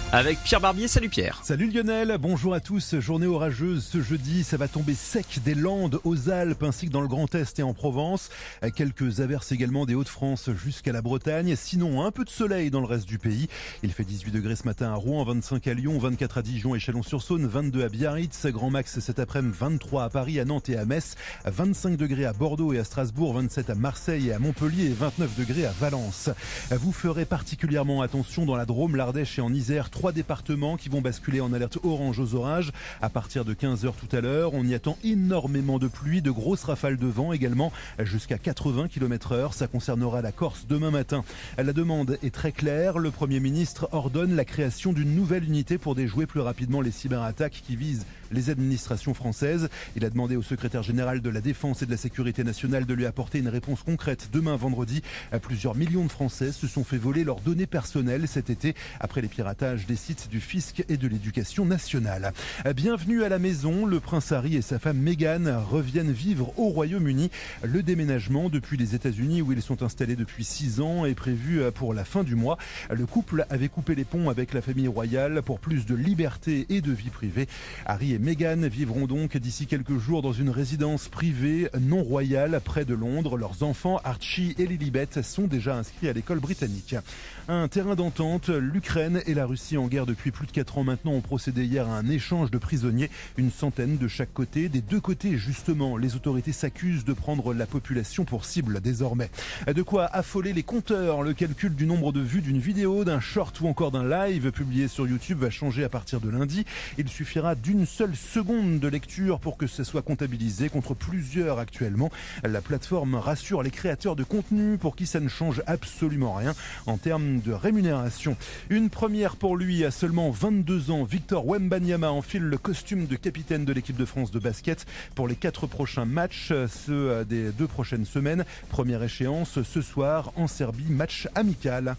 avec Pierre Barbier. Salut Pierre. Salut Lionel, bonjour à tous. Journée orageuse ce jeudi, ça va tomber sec des Landes aux Alpes ainsi que dans le Grand Est et en Provence. Quelques averses également des Hauts-de-France jusqu'à la Bretagne. Sinon, un peu de soleil dans le reste du pays. Il fait 18 degrés ce matin à Rouen, 25 à Lyon, 24 à Dijon et Chalon-sur-Saône, 22 à Biarritz, Grand Max cet après-midi, 23 à Paris, à Nantes et à Metz, 25 degrés à Bordeaux et à Strasbourg, 27 à Marseille et à Montpellier et 29 degrés à Valence. Vous ferez particulièrement attention dans la Drôme, l'Ardèche et en Isère, 3 départements qui vont basculer en alerte orange aux orages à partir de 15h tout à l'heure. On y attend énormément de pluie, de grosses rafales de vent également jusqu'à 80 km/h. Ça concernera la Corse demain matin. La demande est très claire. Le Premier ministre ordonne la création d'une nouvelle unité pour déjouer plus rapidement les cyberattaques qui visent les administrations françaises. Il a demandé au secrétaire général de la Défense et de la Sécurité nationale de lui apporter une réponse concrète demain vendredi. Plusieurs millions de Français se sont fait voler leurs données personnelles cet été après les piratages des sites du fisc et de l'éducation nationale. Bienvenue à la maison. Le prince Harry et sa femme Meghan reviennent vivre au Royaume-Uni. Le déménagement depuis les États-Unis où ils sont installés depuis 6 ans est prévu pour la fin du mois. Le couple avait coupé les ponts avec la famille royale pour plus de liberté et de vie privée. Harry et Meghan vivront donc d'ici quelques jours dans une résidence privée non royale près de Londres. Leurs enfants Archie et Lilibet sont déjà inscrits à l'école britannique. Un terrain d'entente, l'Ukraine et la Russie en guerre depuis plus de 4 ans maintenant ont procédé hier à un échange de prisonniers, une centaine de chaque côté. Des deux côtés justement, les autorités s'accusent de prendre la population pour cible désormais. De quoi affoler les compteurs. Le calcul du nombre de vues d'une vidéo, d'un short ou encore d'un live publié sur YouTube va changer à partir de lundi. Il suffira d'une seule seconde de lecture pour que ce soit comptabilisé contre plusieurs actuellement. La plateforme rassure les créateurs de contenu pour qui ça ne change absolument rien en termes de rémunération. Une première pour lui à seulement 22 ans. Victor Wembanyama enfile le costume de capitaine de l'équipe de France de basket pour les 4 prochains matchs, ceux des 2 prochaines semaines. Première échéance ce soir en Serbie, match amical.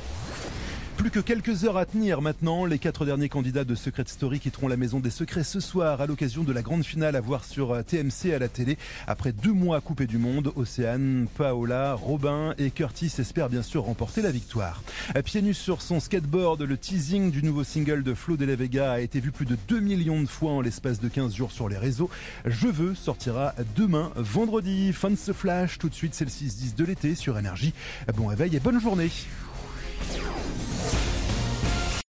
Plus que quelques heures à tenir maintenant. Les 4 derniers candidats de Secret Story quitteront la Maison des Secrets ce soir à l'occasion de la grande finale à voir sur TMC à la télé. Après 2 mois coupés du monde, Océane, Paola, Robin et Curtis espèrent bien sûr remporter la victoire. Pieds nus sur son skateboard, le teasing du nouveau single de Flo de la Vega a été vu plus de 2 millions de fois en l'espace de 15 jours sur les réseaux. Je veux sortira demain, vendredi. Fin de ce flash, tout de suite c'est le 6-10 de l'été sur Énergie. Bon réveil et bonne journée.